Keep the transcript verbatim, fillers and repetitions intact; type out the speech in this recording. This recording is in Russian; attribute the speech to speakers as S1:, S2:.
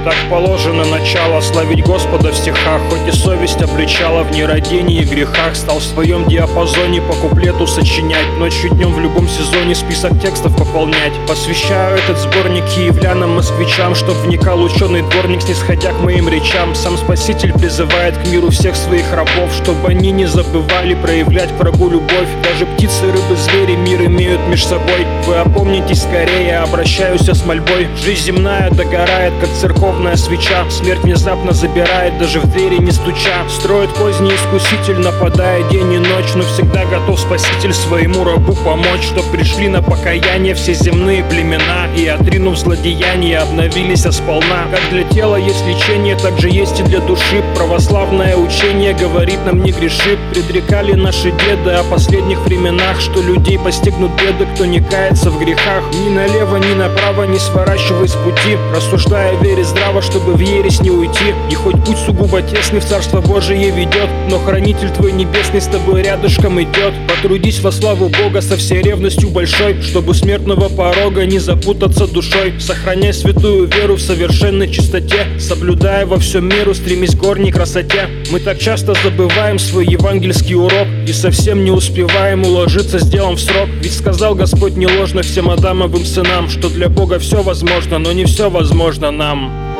S1: Так положено начало славить Господа в стихах, хоть и совесть обличала в нерадении и грехах. Стал в своем диапазоне по куплету сочинять, ночью днем в любом сезоне список текстов пополнять. Посвящаю этот сборник киевлянам, москвичам, чтоб вникал ученый дворник, снисходя к моим речам. Сам Спаситель призывает к миру всех своих рабов, чтобы они не забывали проявлять к врагу любовь. Даже птицы, рыбы, звери мир имеют меж собой. Вы опомнитесь скорее, обращаюсь с мольбой. Жизнь земная догорает, как церковная свеча. Смерть внезапно забирает, даже в двери не стуча. Строит козни искуситель, нападая день и ночь, но всегда готов Спаситель своему рабу помочь. Чтоб пришли на покаяние все земные племена и, отринув злодеяния, обновились сполна. Как для тела есть лечение, так же есть и для души. Православное учение говорит нам: не греши. Предрекали наши деды о последних временах, что людей постигнут беды, кто не кается в грехах. Ни налево, ни направо не сворачивай с пути, рассуждая вере здраво, чтобы в ересь не уйти. И хоть путь сугубо тесный в Царство Божие ведет, но Хранитель твой небесный с тобой рядышком идет. Потрудись во славу Бога со всей ревностью большой, чтобы смертного порога не запутаться душой. Сохраняй святую веру в совершенной чистоте, соблюдая во всем миру, стремись к горней красоте. Мы так часто забываем свой евангельский урок и совсем не успеваем уложиться с делом в срок. Ведь сказал Господь не ложно всем Адамовым сынам, что для Бога все возможно, но не все возможно нам.